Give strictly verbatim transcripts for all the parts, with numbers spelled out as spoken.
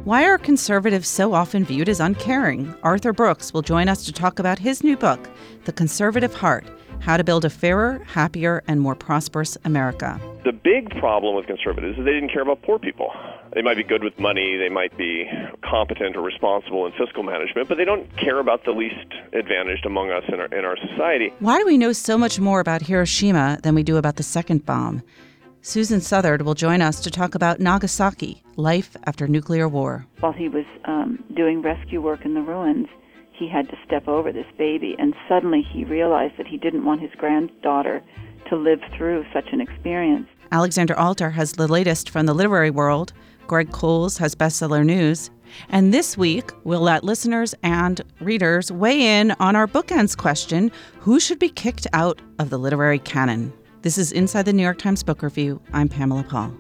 Why are conservatives so often viewed as uncaring? Arthur Brooks will join us to talk about his new book, The Conservative Heart: How to Build a Fairer, Happier, and More Prosperous America. The big problem with conservatives is they didn't care about poor people. They might be good with money, they might be competent or responsible in fiscal management, but they don't care about the least advantaged among us in our, in our society. Why do we know so much more about Hiroshima than we do about the second bomb? Susan Southard will join us to talk about Nagasaki, life after nuclear war. While he was um, doing rescue work in the ruins, he had to step over this baby, and suddenly he realized that he didn't want his granddaughter to live through such an experience. Alexander Alter has the latest from the literary world. Greg Coles has bestseller news. And this week, we'll let listeners and readers weigh in on our bookends question, who should be kicked out of the literary canon? This is Inside the New York Times Book Review. I'm Pamela Paul.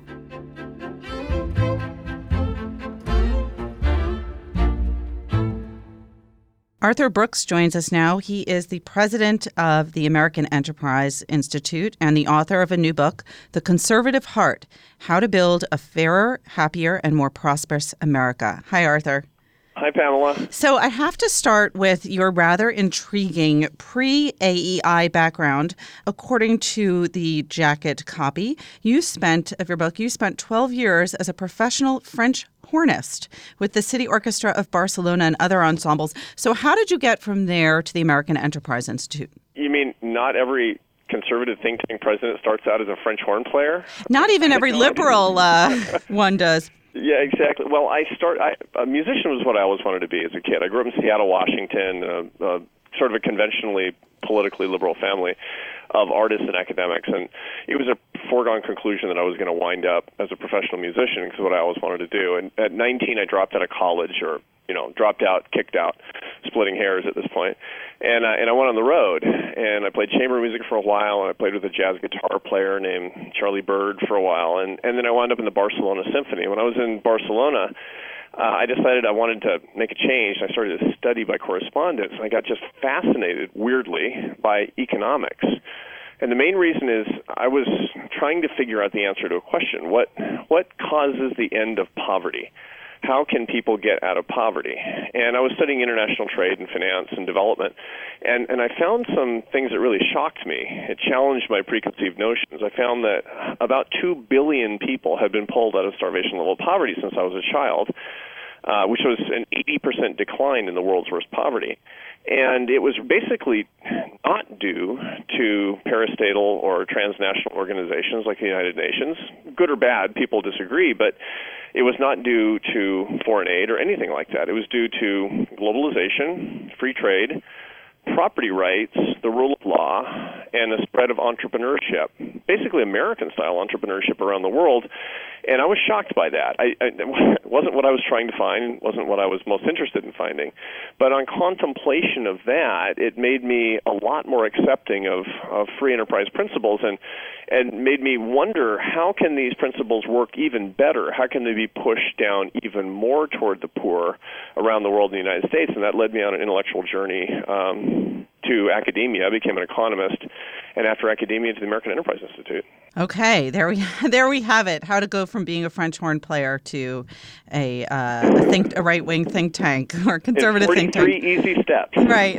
Arthur Brooks joins us now. He is the president of the American Enterprise Institute and the author of a new book, The Conservative Heart: How to Build a Fairer, Happier, and More Prosperous America. Hi, Arthur. Hi, Pamela. So I have to start with your rather intriguing pre-A E I background. According to the jacket copy, you spent, of your book, you spent twelve years as a professional French hornist with the City Orchestra of Barcelona and other ensembles. So how did you get from there to the American Enterprise Institute? You mean not every conservative think tank president starts out as a French horn player? Not even every liberal uh, one does. Yeah, exactly. Well, I start. I, a musician was what I always wanted to be as a kid. I grew up in Seattle, Washington, uh, uh, sort of a conventionally politically liberal family of artists and academics, and it was a foregone conclusion that I was going to wind up as a professional musician because what I always wanted to do. And at nineteen, I dropped out of college, or you know, dropped out, kicked out, splitting hairs at this point. And uh, and I went on the road, and I played chamber music for a while, and I played with a jazz guitar player named Charlie Bird for a while, and, and then I wound up in the Barcelona Symphony. When I was in Barcelona, uh, I decided I wanted to make a change. I started to study by correspondence, and I got just fascinated, weirdly, by economics. And the main reason is I was trying to figure out the answer to a question. What what causes the end of poverty? How can people get out of poverty? And I was studying international trade and finance and development, and, and I found some things that really shocked me. It challenged my preconceived notions. I found that about two billion people had been pulled out of starvation-level poverty since I was a child, uh, which was an eighty percent decline in the world's worst poverty. And it was basically not due to parastatal or transnational organizations like the United Nations. Good or bad, people disagree, but it was not due to foreign aid or anything like that. It was due to globalization, free trade, property rights, the rule of law, and the spread of entrepreneurship, basically American-style entrepreneurship around the world. And I was shocked by that. I, I, it wasn't what I was trying to find, wasn't what I was most interested in finding. But on contemplation of that, it made me a lot more accepting of, of free enterprise principles and, and made me wonder, how can these principles work even better? How can they be pushed down even more toward the poor around the world in the United States? And that led me on an intellectual journey um, to academia. I became an economist, and after academia to the American Enterprise Institute. Okay, there we there we have it. How to go from being a French horn player to a, uh, a think a right wing think tank or conservative think tank. Three easy steps. Right.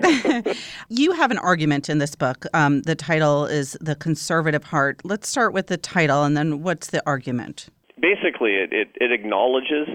You have an argument in this book. Um, the title is The Conservative Heart. Let's start with the title, and then what's the argument? Basically, it, it, it acknowledges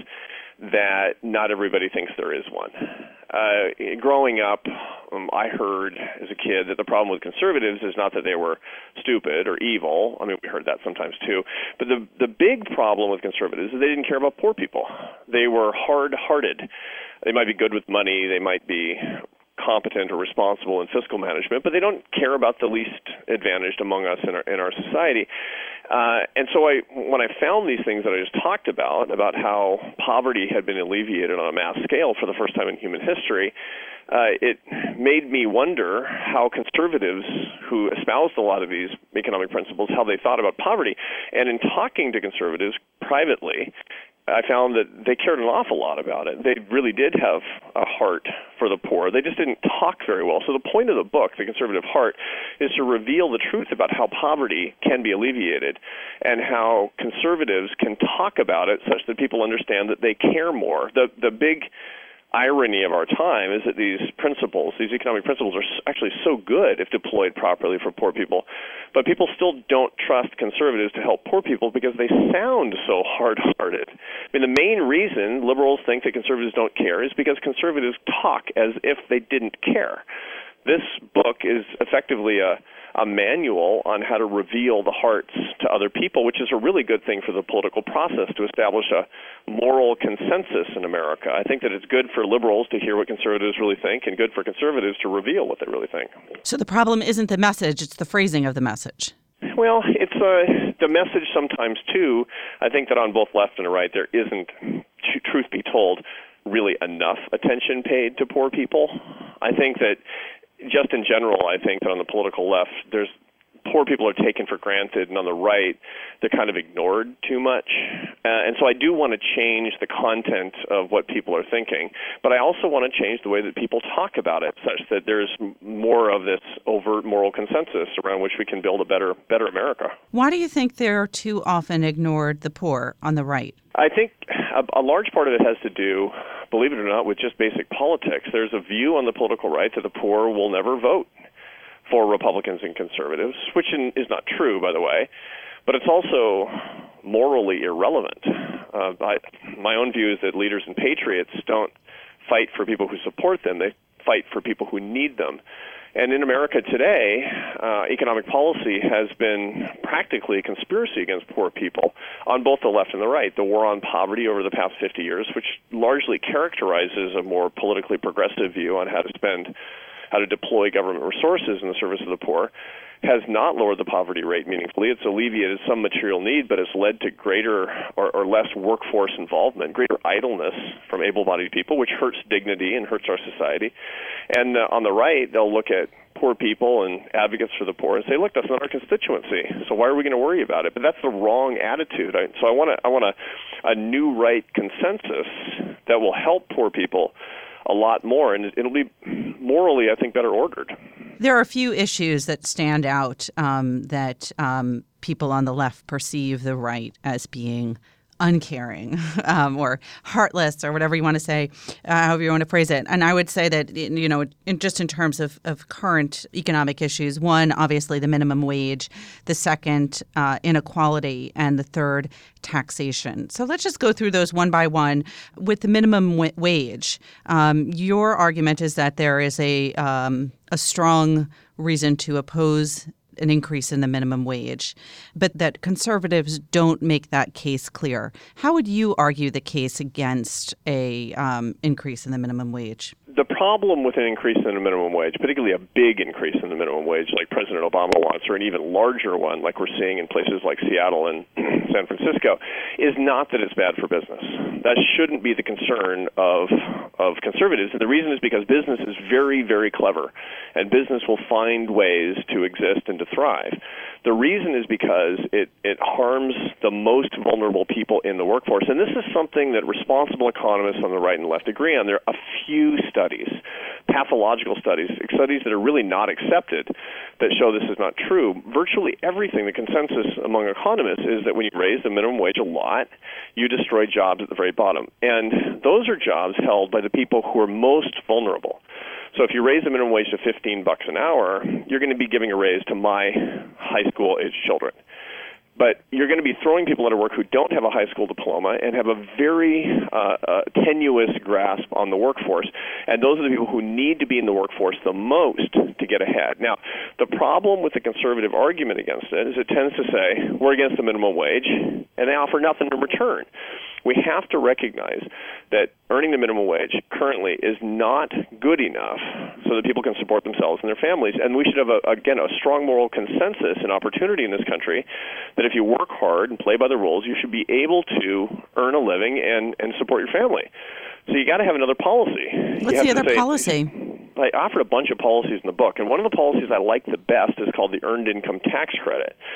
that not everybody thinks there is one. Uh, growing up, um, I heard as a kid that the problem with conservatives is not that they were stupid or evil. I mean, we heard that sometimes too. But the the big problem with conservatives is they didn't care about poor people. They were hard-hearted. They might be good with money. They might be competent or responsible in fiscal management, but they don't care about the least advantaged among us in our, in our society. Uh, and so I, when I found these things that I just talked about, about how poverty had been alleviated on a mass scale for the first time in human history, uh, it made me wonder how conservatives who espoused a lot of these economic principles, how they thought about poverty. And in talking to conservatives privately, I found that they cared an awful lot about it. They really did have a heart for the poor. They just didn't talk very well. So the point of the book, The Conservative Heart, is to reveal the truth about how poverty can be alleviated and how conservatives can talk about it such that people understand that they care more. The the big irony of our time is that these principles, these economic principles, are actually so good if deployed properly for poor people, but people still don't trust conservatives to help poor people because they sound so hard-hearted. I mean, the main reason liberals think that conservatives don't care is because conservatives talk as if they didn't care. This book is effectively a a manual on how to reveal the hearts to other people, which is a really good thing for the political process to establish a moral consensus in America. I think that it's good for liberals to hear what conservatives really think and good for conservatives to reveal what they really think. So the problem isn't the message, it's the phrasing of the message. Well, it's uh, the message sometimes, too. I think that on both left and right, there isn't, truth be told, really enough attention paid to poor people. I think that just in general, I think that on the political left, there's poor people are taken for granted, and on the right, they're kind of ignored too much. Uh, and so I do want to change the content of what people are thinking, but I also want to change the way that people talk about it, such that there's more of this overt moral consensus around which we can build a better, better America. Why do you think they're too often ignored, the poor, on the right? I think a, a large part of it has to do, believe it or not, with just basic politics. There's a view on the political right that the poor will never vote for Republicans and conservatives, which in, is not true, by the way, but it's also morally irrelevant. Uh, I, my own view is that leaders and patriots don't fight for people who support them. They fight for people who need them. And in America today, uh, economic policy has been practically a conspiracy against poor people on both the left and the right. The war on poverty over the past fifty years, which largely characterizes a more politically progressive view on how to spend how to deploy government resources in the service of the poor, has not lowered the poverty rate meaningfully. It's alleviated some material need, but it's led to greater or, or less workforce involvement, greater idleness from able-bodied people, which hurts dignity and hurts our society. And uh, on the right, they'll look at poor people and advocates for the poor and say, look, that's not our constituency, so why are we going to worry about it? But that's the wrong attitude. I, so I want a, I want a, a new right consensus that will help poor people a lot more, and it'll be morally, I think, better ordered. There are a few issues that stand out um, that um, people on the left perceive the right as being uncaring um, or heartless or whatever you want to say, uh, however you want to phrase it. And I would say that, you know, in, just in terms of, of current economic issues, one, obviously the minimum wage, the second, uh, inequality, and the third, taxation. So let's just go through those one by one. With the minimum w- wage, um, your argument is that there is a um, a strong reason to oppose an increase in the minimum wage, but that conservatives don't make that case clear. How would you argue the case against a um, increase in the minimum wage? The problem with an increase in the minimum wage, particularly a big increase in the minimum wage like President Obama wants, or an even larger one like we're seeing in places like Seattle and San Francisco, is not that it's bad for business. That shouldn't be the concern of of conservatives. And the reason is because business is very, very clever, and business will find ways to exist and to thrive. The reason is because it, it harms the most vulnerable people in the workforce. And this is something that responsible economists on the right and left agree on. There are a few studies, pathological studies, studies that are really not accepted that show this is not true. Virtually everything, the consensus among economists is that when you raise the minimum wage a lot, you destroy jobs at the very bottom. And those are jobs held by the people who are most vulnerable. So if you raise the minimum wage to fifteen bucks an hour, you're going to be giving a raise to my high school age children. But you're going to be throwing people out of work who don't have a high school diploma and have a very uh, uh, tenuous grasp on the workforce. And those are the people who need to be in the workforce the most to get ahead. Now, the problem with the conservative argument against it is it tends to say, we're against the minimum wage, and they offer nothing in return. We have to recognize that earning the minimum wage currently is not good enough so that people can support themselves and their families. And we should have, a, again, a strong moral consensus and opportunity in this country that if you work hard and play by the rules, you should be able to earn a living and, and support your family. So you got to have another policy. What's the other say, policy? I offered a bunch of policies in the book, and one of the policies I like the best is called the Earned Income Tax Credit.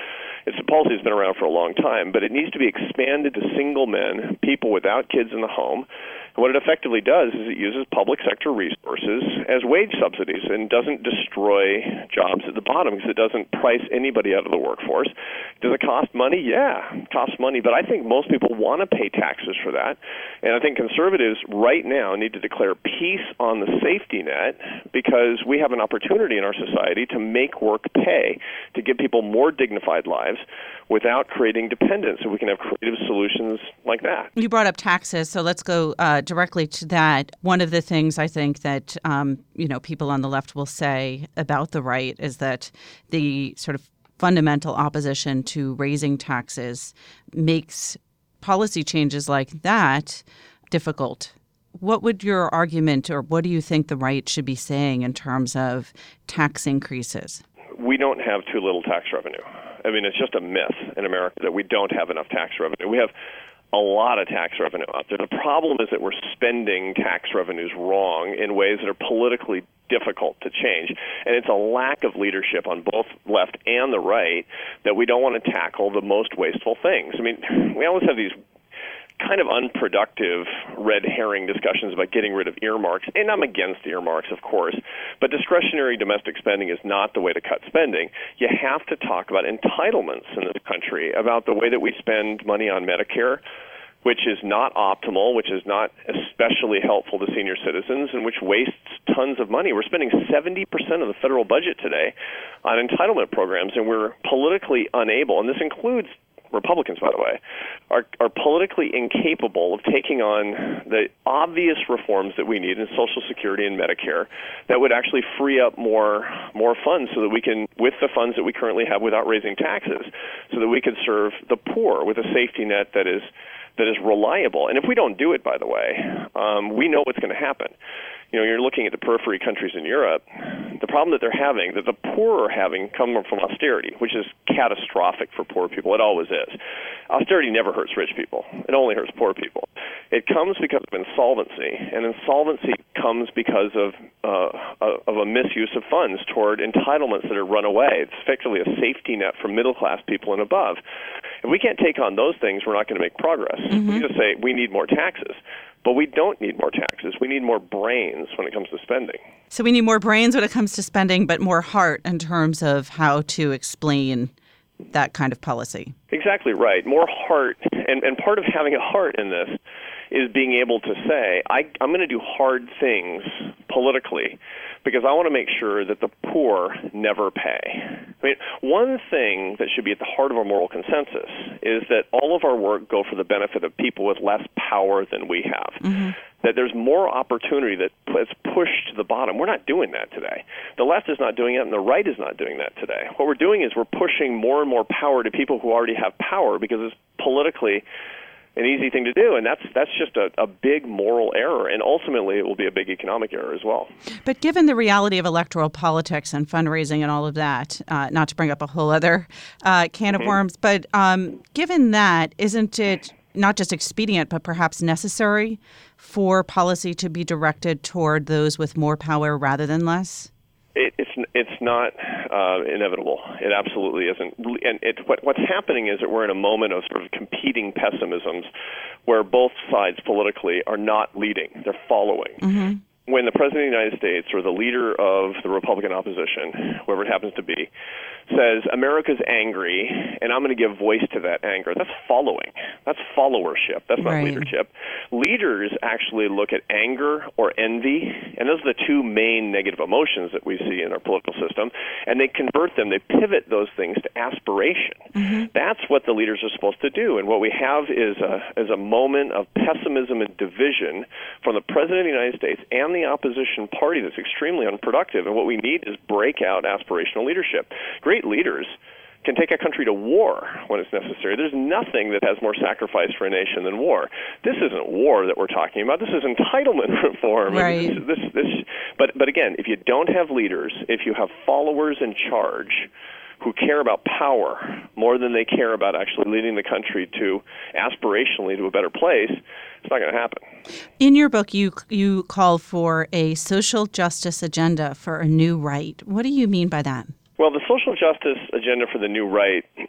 It's a policy that's been around for a long time, but it needs to be expanded to single men, people without kids in the home. And what it effectively does is it uses public sector resources as wage subsidies and doesn't destroy jobs at the bottom because it doesn't price anybody out of the workforce. Does it cost money? Yeah, it costs money, but I think most people want to pay taxes for that. And I think conservatives right now need to declare peace on the safety net because we have an opportunity in our society to make work pay, to give people more dignified lives without creating dependence, so we can have creative solutions like that. You brought up taxes, so let's go uh, directly to that. One of the things I think that um, you know people on the left will say about the right is that the sort of fundamental opposition to raising taxes makes policy changes like that difficult. What would your argument, or what do you think the right should be saying in terms of tax increases? We don't have too little tax revenue. I mean, it's just a myth in America that we don't have enough tax revenue. We have a lot of tax revenue out there. The problem is that we're spending tax revenues wrong in ways that are politically difficult to change. And it's a lack of leadership on both left and the right that we don't want to tackle the most wasteful things. I mean, we always have these kind of unproductive red herring discussions about getting rid of earmarks. And I'm against earmarks, of course, but discretionary domestic spending is not the way to cut spending. You have to talk about entitlements in this country, about the way that we spend money on Medicare, which is not optimal, which is not especially helpful to senior citizens, and which wastes tons of money. We're spending seventy percent of the federal budget today on entitlement programs, and we're politically unable, and this includes Republicans, by the way, are, are politically incapable of taking on the obvious reforms that we need in Social Security and Medicare that would actually free up more more funds so that we can, with the funds that we currently have without raising taxes, so that we could serve the poor with a safety net that is that is reliable. And if we don't do it, by the way, um, we know what's going to happen. You know, you're looking at the periphery countries in Europe, the problem that they're having, that the poor are having, come from austerity, which is catastrophic for poor people. It always is. Austerity never hurts rich people. It only hurts poor people. It comes because of insolvency, and insolvency comes because of uh, of a misuse of funds toward entitlements that are run away. It's effectively a safety net for middle-class people and above. If we can't take on those things, we're not going to make progress. Mm-hmm. We just say we need more taxes. But we don't need more taxes. We need more brains when it comes to spending. So we need more brains when it comes to spending, but more heart in terms of how to explain that kind of policy. Exactly right. More heart. And, and part of having a heart in this is being able to say, I, I'm going to do hard things politically because I want to make sure that the poor never pay. I mean, one thing that should be at the heart of our moral consensus is that all of our work go for the benefit of people with less power than we have. Mm-hmm. That there's more opportunity that is pushed to the bottom. We're not doing that today. The left is not doing it, and the right is not doing that today. What we're doing is we're pushing more and more power to people who already have power because it's politically an easy thing to do, and that's that's just a, a big moral error, and ultimately it will be a big economic error as well. But given the reality of electoral politics and fundraising and all of that, uh, not to bring up a whole other uh, can mm-hmm. of worms, but um, given that, isn't it not just expedient, but perhaps necessary for policy to be directed toward those with more power rather than less? It, it's it's not uh, inevitable. It absolutely isn't. And it, what, what's happening is that we're in a moment of sort of competing pessimisms where both sides politically are not leading. They're following. Mm-hmm. When the President of the United States or the leader of the Republican opposition, whoever it happens to be, says, America's angry, and I'm going to give voice to that anger, that's following. That's followership. That's not right. leadership. Leaders actually look at anger or envy, and those are the two main negative emotions that we see in our political system, and they convert them, they pivot those things to aspiration. Mm-hmm. That's what the leaders are supposed to do, and what we have is a, is a moment of pessimism and division from the President of the United States and the opposition party that's extremely unproductive, and what we need is breakout aspirational leadership. Great leaders can take a country to war when it's necessary. There's nothing that has more sacrifice for a nation than war. This isn't war that we're talking about. This is entitlement reform. Right. This, this, this, but, but again, if you don't have leaders, if you have followers in charge who care about power more than they care about actually leading the country to aspirationally to a better place, it's not going to happen. In your book, you you call for a social justice agenda for a new right. What do you mean by that? Well, the social justice agenda for the new right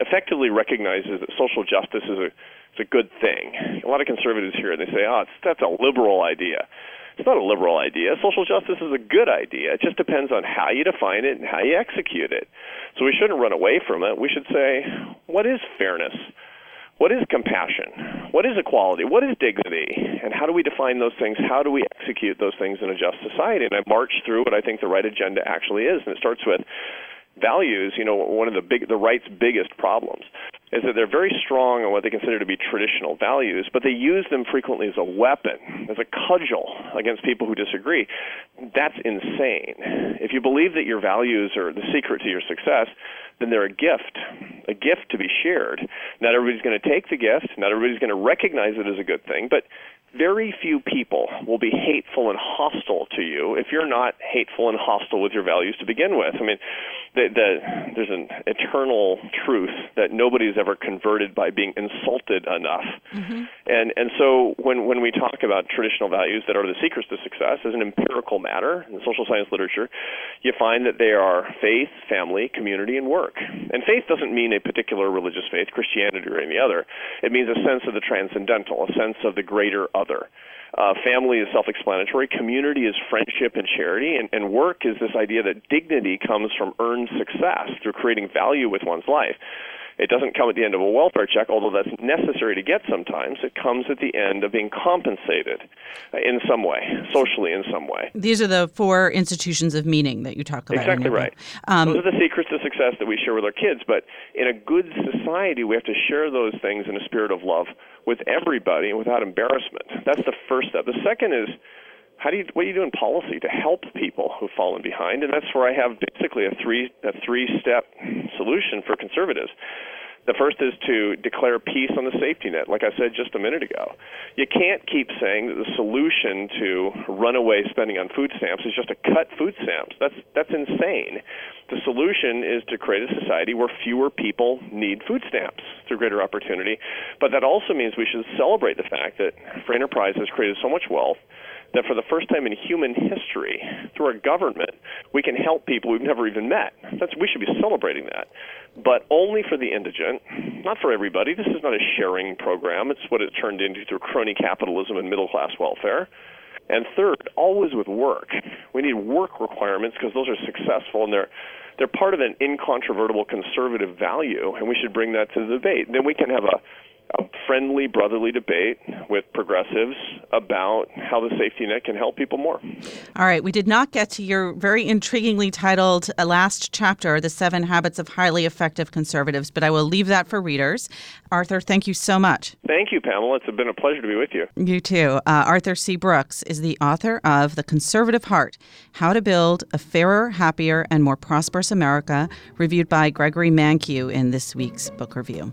effectively recognizes that social justice is a, is a good thing. A lot of conservatives hear it and they say, oh, it's, that's a liberal idea. It's not a liberal idea. Social justice is a good idea. It just depends on how you define it and how you execute it. So we shouldn't run away from it. We should say, what is fairness? What is compassion? What is equality? What is dignity? And how do we define those things? How do we execute those things in a just society? And I march through what I think the right agenda actually is. And it starts with values. You know, one of the big, the right's biggest problems is that they're very strong on what they consider to be traditional values, but they use them frequently as a weapon, as a cudgel against people who disagree. That's insane. If you believe that your values are the secret to your success, then they're a gift, a gift to be shared. Not everybody's going to take the gift. Not everybody's going to recognize it as a good thing, but very few people will be hateful and hostile to you if you're not hateful and hostile with your values to begin with. I mean, the, the, there's an eternal truth that nobody's ever converted by being insulted enough. Mm-hmm. And and so when, when we talk about traditional values that are the secrets to success as an empirical matter in social science literature, you find that they are faith, family, community, and work. And faith doesn't mean a particular religious faith, Christianity or any other. It means a sense of the transcendental, a sense of the greater other. Uh, family is self-explanatory. Community is friendship and charity. And, and work is this idea that dignity comes from earned success through creating value with one's life. It doesn't come at the end of a welfare check, although that's necessary to get sometimes. It comes at the end of being compensated in some way, socially in some way. These are the four institutions of meaning that you talk about. Exactly right. Um, those are the secrets to success that we share with our kids. But in a good society, we have to share those things in a spirit of love with everybody and without embarrassment. That's the first step. The second is, How do you, what do you do in policy to help people who've fallen behind? And that's where I have basically a three a three-step solution for conservatives. The first is to declare peace on the safety net, like I said just a minute ago. You can't keep saying that the solution to runaway spending on food stamps is just to cut food stamps. That's that's insane. The solution is to create a society where fewer people need food stamps through greater opportunity. But that also means we should celebrate the fact that free enterprise has created so much wealth that for the first time in human history, through our government, we can help people we've never even met. That's, we should be celebrating that. But only for the indigent, not for everybody. This is not a sharing program. It's what it turned into through crony capitalism and middle-class welfare. And third, always with work. We need work requirements because those are successful, and they're they're part of an incontrovertible conservative value, and we should bring that to the debate. Then we can have a a friendly, brotherly debate with progressives about how the safety net can help people more. All right. We did not get to your very intriguingly titled uh, last chapter, The Seven Habits of Highly Effective Conservatives, but I will leave that for readers. Arthur, thank you so much. Thank you, Pamela. It's been a pleasure to be with you. You too. Uh, Arthur C. Brooks is the author of The Conservative Heart, How to Build a Fairer, Happier, and More Prosperous America, reviewed by Gregory Mankiw in this week's book review.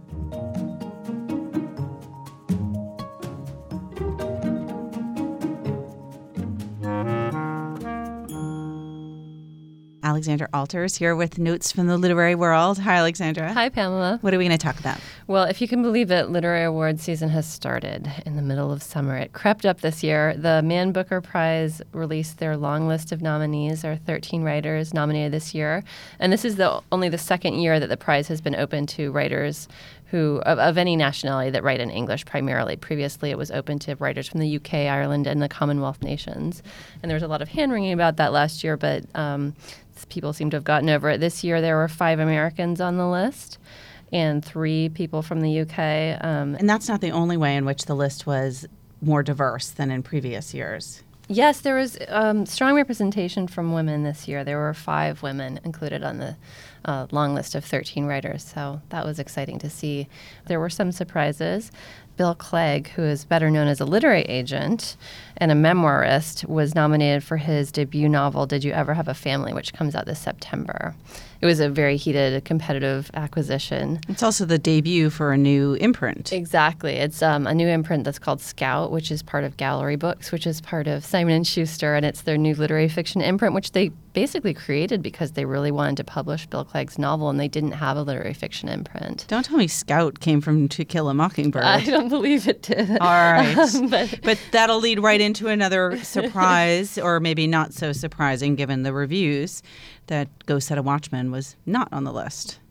Alexandra Alter is here with Notes from the Literary World. Hi, Alexandra. Hi, Pamela. What are we going to talk about? Well, if you can believe it, literary awards season has started in the middle of summer. It crept up this year. The Man Booker Prize released their long list of nominees. There are thirteen writers nominated this year. And this is the only the second year that the prize has been open to writers who of, of any nationality that write in English primarily. Previously, it was open to writers from the U K, Ireland, and the Commonwealth nations. And there was a lot of hand-wringing about that last year, but um, people seem to have gotten over it. This year, there were five Americans on the list and three people from the U K. Um, and that's not the only way in which the list was more diverse than in previous years. Yes, there was um, strong representation from women this year. There were five women included on the uh, long list of thirteen writers, so that was exciting to see. There were some surprises. Bill Clegg, who is better known as a literary agent and a memoirist, was nominated for his debut novel, Did You Ever Have a Family?, which comes out this September. It was a very heated, competitive acquisition. It's also the debut for a new imprint. Exactly. It's um, a new imprint that's called Scout, which is part of Gallery Books, which is part of Simon and Schuster, and it's their new literary fiction imprint, which they basically created because they really wanted to publish Bill Clegg's novel, and they didn't have a literary fiction imprint. Don't tell me Scout came from To Kill a Mockingbird. I don't believe it did. All right. Um, but, but that'll lead right into another surprise, or maybe not so surprising given the reviews, that Go Set a Watchman was not on the list.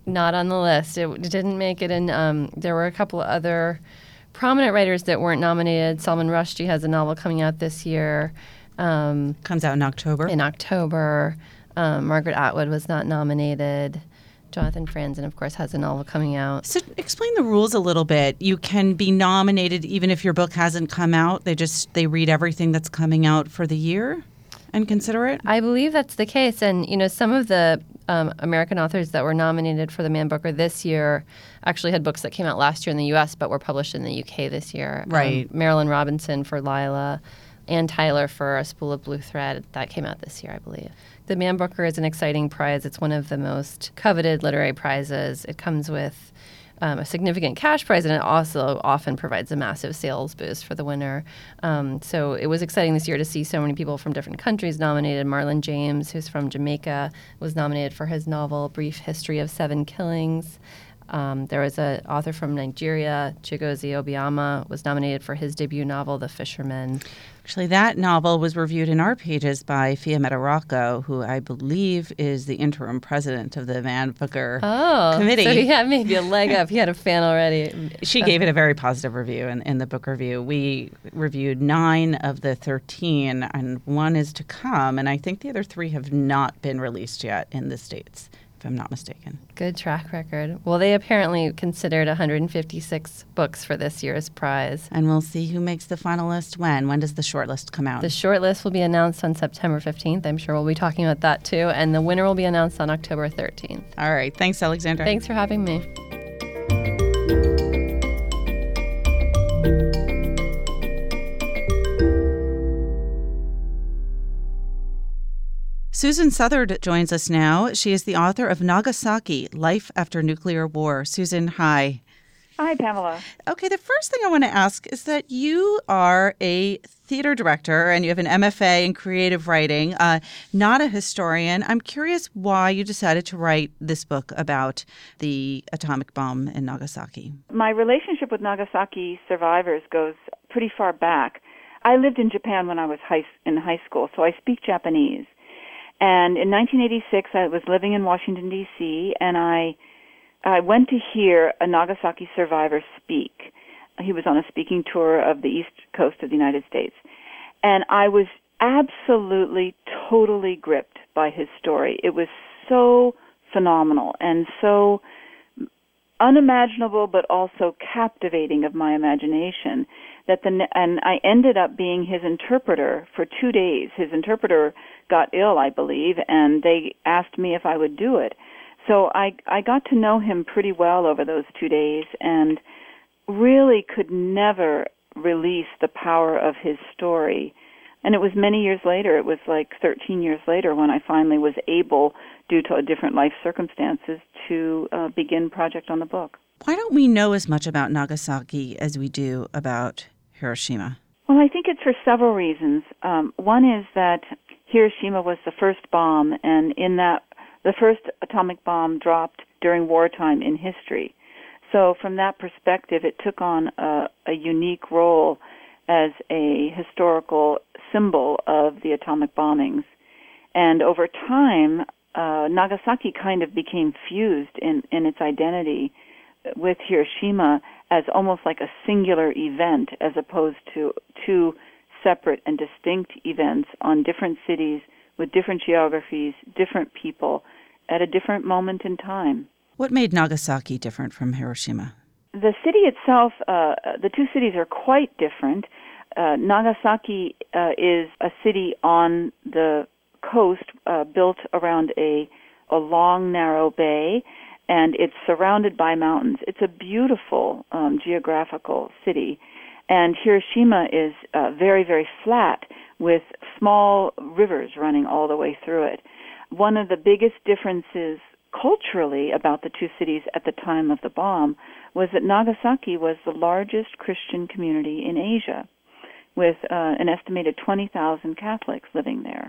Not on the list. It didn't make it in. Um, there were a couple of other prominent writers that weren't nominated. Salman Rushdie has a novel coming out this year. Um, Comes out in October. In October. Um, Margaret Atwood was not nominated. Jonathan Franzen, of course, has a novel coming out. So explain the rules a little bit. You can be nominated even if your book hasn't come out. They just they read everything that's coming out for the year and consider it? I believe that's the case. And, you know, some of the um, American authors that were nominated for the Man Booker this year actually had books that came out last year in the U S but were published in the U K this year. Right. Um, Marilyn Robinson for Lila, Ann Tyler for A Spool of Blue Thread. That came out this year, I believe. The Man Booker is an exciting prize. It's one of the most coveted literary prizes. It comes with um, a significant cash prize, and it also often provides a massive sales boost for the winner. Um, so it was exciting this year to see so many people from different countries nominated. Marlon James, who's from Jamaica, was nominated for his novel Brief History of Seven Killings. Um, there was an author from Nigeria, Chigozie Obiama, was nominated for his debut novel, The Fisherman. Actually, that novel was reviewed in our pages by Fiametta Rocco, who I believe is the interim president of the Man Booker oh, Committee. So he had maybe a leg up. He had a fan already. She gave it a very positive review in, in the book review. We reviewed nine of the thirteen, and one is to come, and I think the other three have not been released yet in the States, if I'm not mistaken. Good track record. Well, they apparently considered one hundred fifty-six books for this year's prize. And we'll see who makes the final list when. When does the short list come out? The short list will be announced on September fifteenth. I'm sure we'll be talking about that too. And the winner will be announced on October thirteenth. All right. Thanks, Alexandra. Thanks for having me. Susan Southard joins us now. She is the author of Nagasaki, Life After Nuclear War. Susan, hi. Hi, Pamela. Okay, the first thing I want to ask is that you are a theater director and you have an M F A in creative writing, uh, not a historian. I'm curious why you decided to write this book about the atomic bomb in Nagasaki. My relationship with Nagasaki survivors goes pretty far back. I lived in Japan when I was high, in high school, so I speak Japanese. And in nineteen eighty-six, I was living in Washington, D C, and I I went to hear a Nagasaki survivor speak. He was on a speaking tour of the East Coast of the United States. And I was absolutely, totally gripped by his story. It was so phenomenal and so unimaginable, but also captivating of my imagination. That the and I ended up being his interpreter for two days. His interpreter got ill, I believe, and they asked me if I would do it. So I I got to know him pretty well over those two days, and really could never release the power of his story. And it was many years later. It was like thirteen years later when I finally was able, due to different life circumstances, to uh, begin project on the book. Why don't we know as much about Nagasaki as we do about Hiroshima? Well, I think it's for several reasons. Um, one is that Hiroshima was the first bomb, and in that, the first atomic bomb dropped during wartime in history. So from that perspective, it took on a, a unique role as a historical symbol of the atomic bombings. And over time, uh, Nagasaki kind of became fused in, in its identity with Hiroshima as almost like a singular event, as opposed to two separate and distinct events on different cities with different geographies, different people, at a different moment in time. What made Nagasaki different from Hiroshima? The city itself, uh, the two cities are quite different. Uh, Nagasaki uh, is a city on the coast uh, built around a, a long, narrow bay, and it's surrounded by mountains. It's a beautiful um, geographical city. And Hiroshima is uh, very, very flat with small rivers running all the way through it. One of the biggest differences culturally about the two cities at the time of the bomb was that Nagasaki was the largest Christian community in Asia, with uh, an estimated twenty thousand Catholics living there.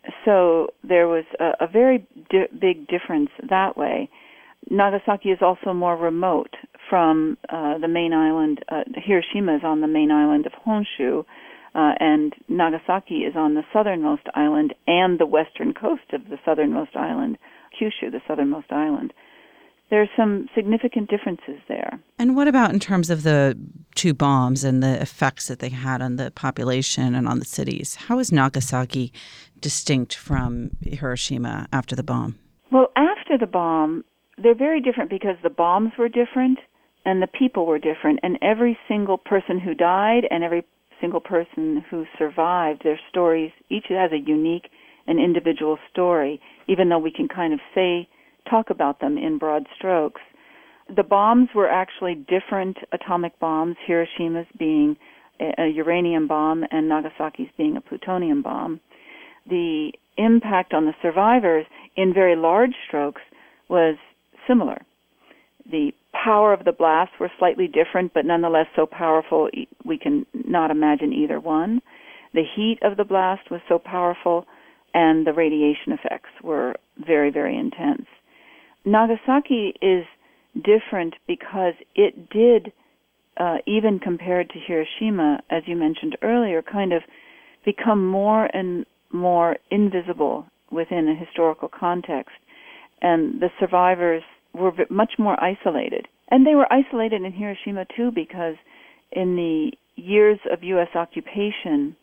So there was a, a very di- big difference that way. Nagasaki is also more remote from uh, the main island. Uh, Hiroshima is on the main island of Honshu, uh, and Nagasaki is on the southernmost island and the western coast of the southernmost island, Kyushu, the southernmost island. there are some significant differences there. And what about in terms of the two bombs and the effects that they had on the population and on the cities? How is Nagasaki distinct from Hiroshima after the bomb? Well, after the bomb, they're very different because the bombs were different and the people were different. And every single person who died and every single person who survived, their stories, each has a unique and individual story, even though we can kind of say, talk about them in broad strokes. The bombs were actually different atomic bombs, Hiroshima's being a, a uranium bomb and Nagasaki's being a plutonium bomb. The impact on the survivors in very large strokes was similar. The power of the blasts were slightly different, but nonetheless so powerful we can not imagine either one. The heat of the blast was so powerful, and the radiation effects were very, very intense. Nagasaki is different because it did, uh, even compared to Hiroshima, as you mentioned earlier, kind of become more and more invisible within a historical context. And the survivors were much more isolated. And they were isolated in Hiroshima, too, because in the years of U S occupation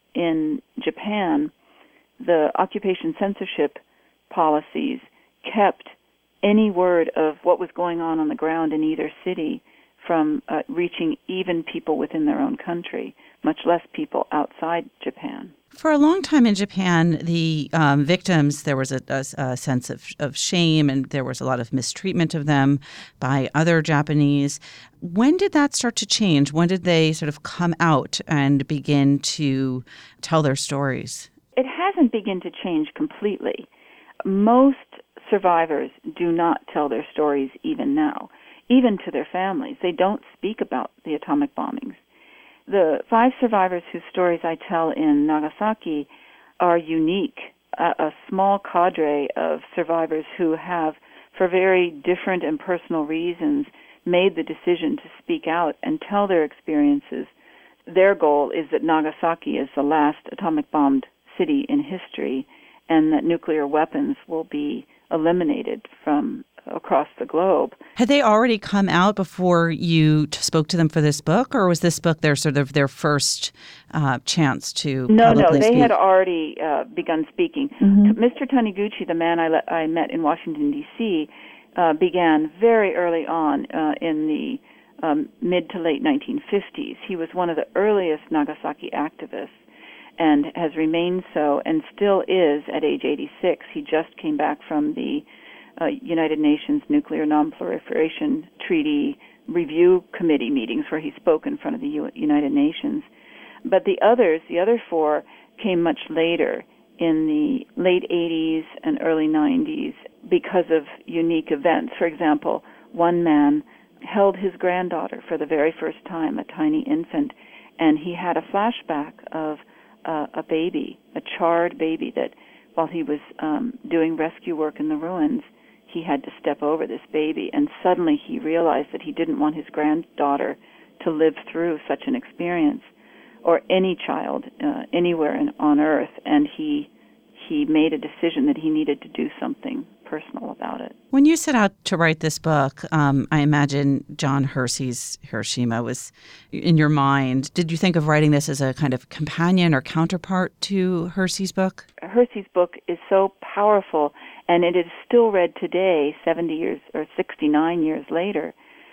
in Japan, the occupation censorship policies kept any word of what was going on on the ground in either city from uh, reaching even people within their own country, much less people outside Japan. For a long time in Japan, the um, victims, there was a, a, a sense of, of shame, and there was a lot of mistreatment of them by other Japanese. When did that start to change? When did they sort of come out and begin to tell their stories? It hasn't begun to change completely. Most survivors do not tell their stories even now, even to their families. They don't speak about the atomic bombings. The five survivors whose stories I tell in Nagasaki are unique, a, a small cadre of survivors who have, for very different and personal reasons, made the decision to speak out and tell their experiences. Their goal is that Nagasaki is the last atomic-bombed city in history, and that nuclear weapons will be eliminated from across the globe. Had they already come out before you t- spoke to them for this book, or was this book their sort of their first uh, chance to no, publicly No, no, they speak? had already uh, begun speaking. Mm-hmm. Mister Taniguchi, the man I, le- I met in Washington, D C, uh, began very early on uh, in the um, mid to late nineteen fifties. He was one of the earliest Nagasaki activists and has remained so and still is at age eighty-six. He just came back from the Uh, United Nations Nuclear Non-Proliferation Treaty Review Committee meetings where he spoke in front of the U- United Nations. But the others, the other four, came much later in the late eighties and early nineties because of unique events. For example, one man held his granddaughter for the very first time, a tiny infant, and he had a flashback of uh, a baby, a charred baby that while he was um, doing rescue work in the ruins, he had to step over this baby, and suddenly he realized that he didn't want his granddaughter to live through such an experience, or any child uh, anywhere in, on Earth, and he he made a decision that he needed to do something personal about it. When you set out to write this book, um, I imagine John Hersey's Hiroshima was in your mind. Did you think of writing this as a kind of companion or counterpart to Hersey's book? Hersey's book is so powerful, and it is still read today, seventy years or sixty-nine years later.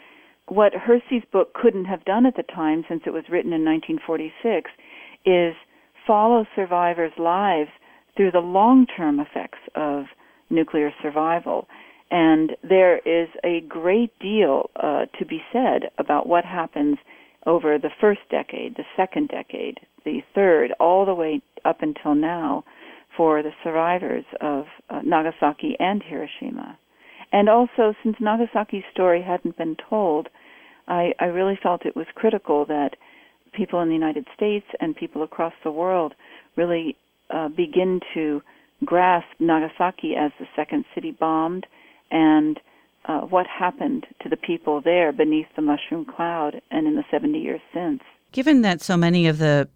What Hersey's book couldn't have done at the time, since it was written in nineteen forty-six, is follow survivors' lives through the long-term effects of nuclear survival. And there is a great deal uh, to be said about what happens over the first decade, the second decade, the third, all the way up until now for the survivors of uh, Nagasaki and Hiroshima. And also, since Nagasaki's story hadn't been told, I, I really felt it was critical that people in the United States and people across the world really uh, begin to grasp Nagasaki as the second city bombed and uh, what happened to the people there beneath the mushroom cloud and in the seventy years since. Given that so many of the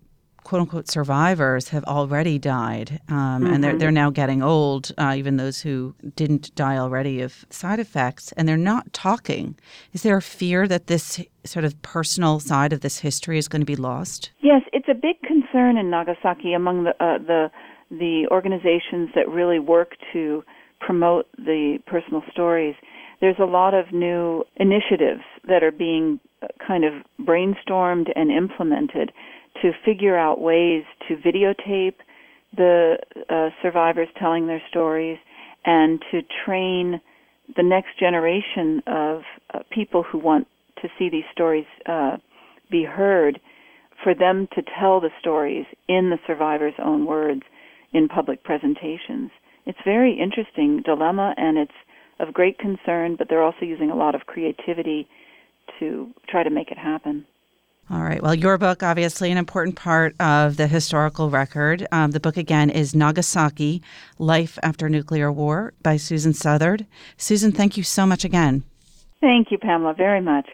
quote unquote survivors have already died, um, mm-hmm. and they're they're now getting old. Uh, even those who didn't die already of side effects, and they're not talking. Is there a fear that this sort of personal side of this history is going to be lost? Yes, it's a big concern in Nagasaki among the uh, the the organizations that really work to promote the personal stories. There's a lot of new initiatives that are being kind of brainstormed and implemented to figure out ways to videotape the uh, survivors telling their stories and to train the next generation of uh, people who want to see these stories uh, be heard, for them to tell the stories in the survivors' own words in public presentations. It's a very interesting dilemma, and it's of great concern, but they're also using a lot of creativity to try to make it happen. All right. Well, your book, obviously an important part of the historical record. Um, the book, again, is Nagasaki, Life After Nuclear War by Susan Southard. Susan, thank you so much again. Thank you, Pamela, very much.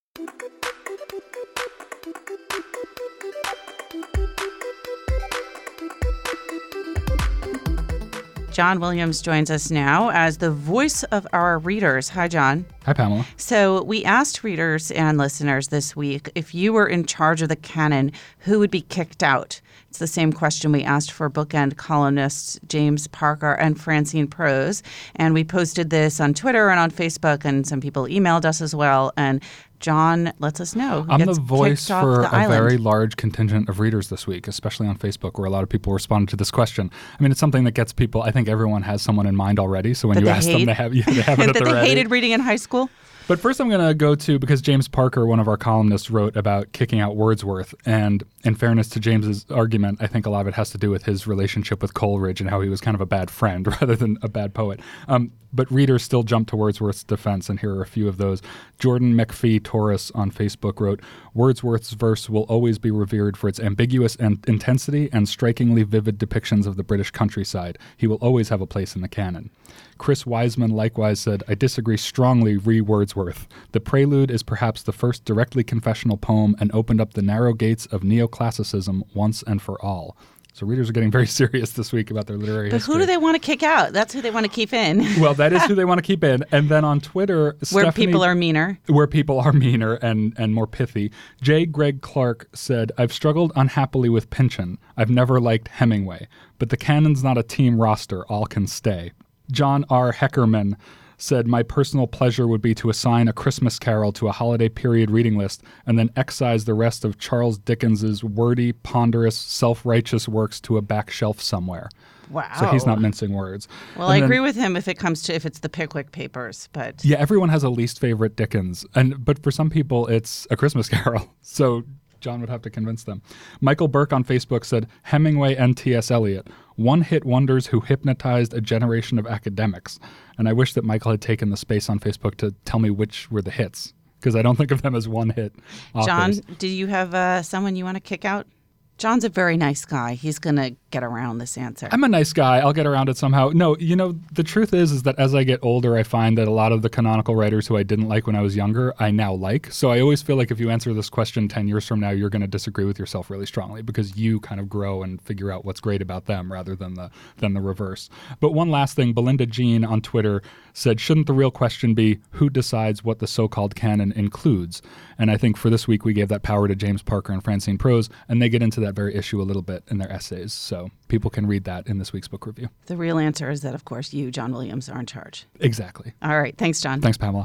John Williams joins us now as the voice of our readers. Hi, John. Hi, Pamela. So we asked readers and listeners this week, if you were in charge of the canon, who would be kicked out? It's the same question we asked for bookend columnists James Parker and Francine Prose. And we posted this on Twitter and on Facebook, and some people emailed us as well. And John lets us know. I'm the voice for the a island. very large contingent of readers this week, especially on Facebook, where a lot of people responded to this question. I mean, it's something that gets people, I think everyone has someone in mind already. So when that you ask hate. them, they have, yeah, they have it at that the they ready. hated reading in high school. But first I'm going to go to, because James Parker, one of our columnists, wrote about kicking out Wordsworth. And in fairness to James's argument, I think a lot of it has to do with his relationship with Coleridge and how he was kind of a bad friend rather than a bad poet. Um, but readers still jump to Wordsworth's defense, and here are a few of those. Jordan McPhee Torres on Facebook wrote, Wordsworth's verse will always be revered for its ambiguous and intensity and strikingly vivid depictions of the British countryside. He will always have a place in the canon. Chris Wiseman likewise said, I disagree strongly re Wordsworth. The Prelude is perhaps the first directly confessional poem and opened up the narrow gates of neoclassicism once and for all. So readers are getting very serious this week about their literary but history. But who do they want to kick out? That's who they want to keep in. Well, that is who they want to keep in. And then on Twitter, where Stephanie, people are meaner. Where people are meaner and, and more pithy. J. Greg Clark said, I've struggled unhappily with Pynchon. I've never liked Hemingway. But the canon's not a team roster. All can stay. John R. Heckerman said, my personal pleasure would be to assign A Christmas Carol to a holiday period reading list and then excise the rest of Charles Dickens's wordy, ponderous, self-righteous works to a back shelf somewhere. Wow. So he's not mincing words. Well, and I then, agree with him if it comes to if it's the Pickwick Papers, but yeah, everyone has a least favorite Dickens, and but for some people it's A Christmas Carol. So John would have to convince them. Michael Burke on Facebook said, Hemingway and T S. Eliot, one-hit wonders who hypnotized a generation of academics. And I wish that Michael had taken the space on Facebook to tell me which were the hits, because I don't think of them as one-hit authors. John, do you have uh, someone you want to kick out? John's a very nice guy. He's going to get around this answer. I'm a nice guy. I'll get around it somehow. No, you know, the truth is, is that as I get older, I find that a lot of the canonical writers who I didn't like when I was younger, I now like. So I always feel like if you answer this question ten years from now, you're going to disagree with yourself really strongly because you kind of grow and figure out what's great about them rather than the than the reverse. But one last thing, Belinda Jean on Twitter said, shouldn't the real question be who decides what the so-called canon includes? And I think for this week, we gave that power to James Parker and Francine Prose, and they get into that very issue a little bit in their essays. So people can read that in this week's book review. The real answer is that, of course, you, John Williams, are in charge. Exactly. All right. Thanks, John. Thanks, Pamela.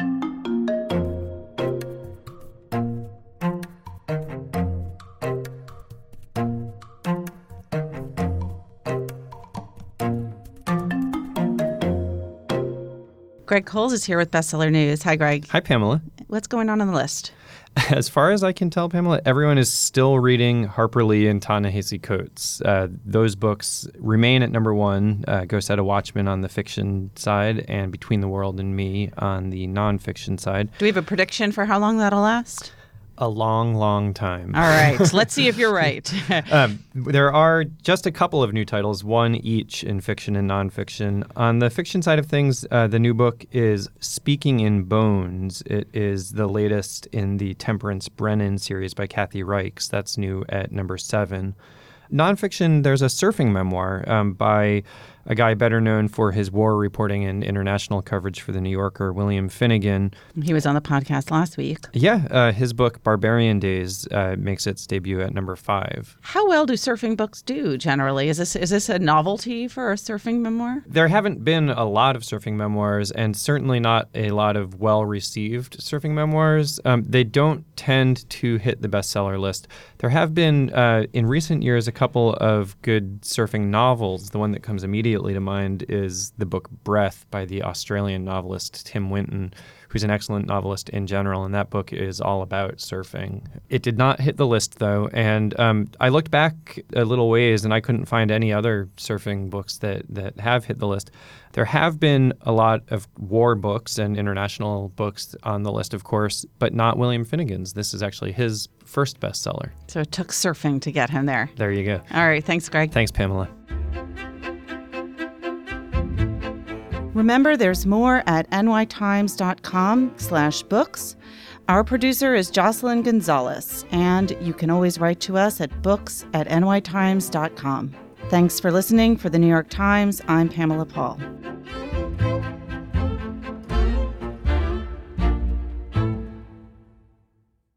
Greg Coles is here with Bestseller News. Hi, Greg. Hi, Pamela. What's going on on the list? As far as I can tell, Pamela, everyone is still reading Harper Lee and Ta-Nehisi Coates. Uh, those books remain at number one, uh, Ghost Out of Watchmen on the fiction side and Between the World and Me on the nonfiction side. Do we have a prediction for how long that'll last? A long, long time. All right. Let's see if you're right. um, there are just a couple of new titles, one each in fiction and nonfiction. On the fiction side of things, uh, the new book is Speaking in Bones. It is the latest in the Temperance Brennan series by Kathy Reichs. That's new at number seven. Nonfiction, there's a surfing memoir um, by a guy better known for his war reporting and international coverage for The New Yorker, William Finnegan. He was on the podcast last week. Yeah, uh, his book, Barbarian Days, uh, makes its debut at number five. How well do surfing books do generally? Is this is this a novelty for a surfing memoir? There haven't been a lot of surfing memoirs, and certainly not a lot of well-received surfing memoirs. Um, they don't tend to hit the bestseller list. There have been, uh, in recent years, a couple of good surfing novels. The one that comes immediately to mind is the book Breath by the Australian novelist Tim Winton, who's an excellent novelist in general, and that book is all about surfing. It did not hit the list, though, and um, I looked back a little ways, and I couldn't find any other surfing books that, that have hit the list. There have been a lot of war books and international books on the list, of course, but not William Finnegan's. This is actually his first bestseller. So it took surfing to get him there. There you go. All right. Thanks, Greg. Thanks, Pamela. Remember, there's more at nytimes.com slash books. Our producer is Jocelyn Gonzalez, and you can always write to us at books at nytimes dot com. Thanks for listening. For the New York Times, I'm Pamela Paul.